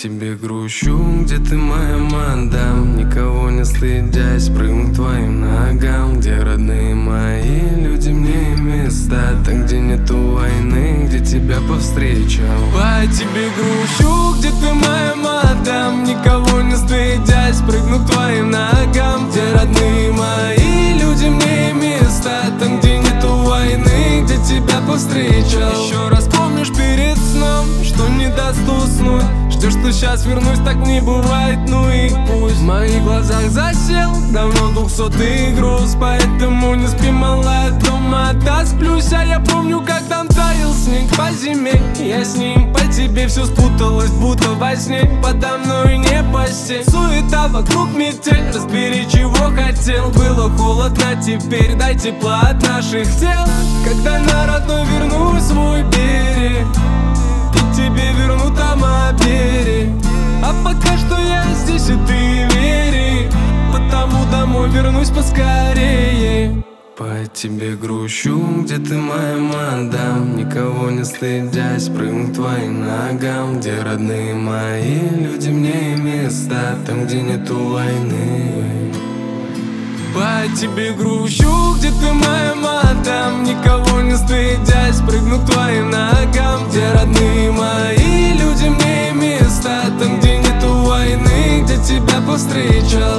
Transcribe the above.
тебе грущу, где ты, моя мадам? Никого не стыдясь, прыгну к твоим ногам. Где родные мои люди, мне места. Там, где нету войны, где тебя повстречал. По тебе грущу, где ты, моя мадам? Никого не стыдясь, прыгну к твоим ногам. Где родные мои люди, мне места. Там, где нету войны, где тебя повстречал. Еще раз помнишь перед сном, что не даст уснуть. Ждешь, что сейчас вернусь, так не бывает, ну и пусть. В моих глазах засел давно 200-й груз. Поэтому не спи, малая, дома досплюсь. А я помню, как там таял снег по зиме. Я с ним по тебе все спуталось, будто во сне. Подо мной не постель, суета вокруг метель. Разбери, чего хотел, было холодно, теперь дай тепла от наших тел. Когда на родной вернусь в свой берег, и тебе верну там берег. А пока что я здесь, и ты вери, потому домой вернусь поскорее. По тебе грущу, где ты, моя мадам? Никого не стыдясь, прыгну к твоим ногам. Где родные мои люди, мне места. Там, где нету войны. По тебе грущу, где ты, моя мадам? Никого не стыдясь, прыгну к твоим ногам. Где родные мои люди, мне места. Там, где нету войны, где тебя повстречал.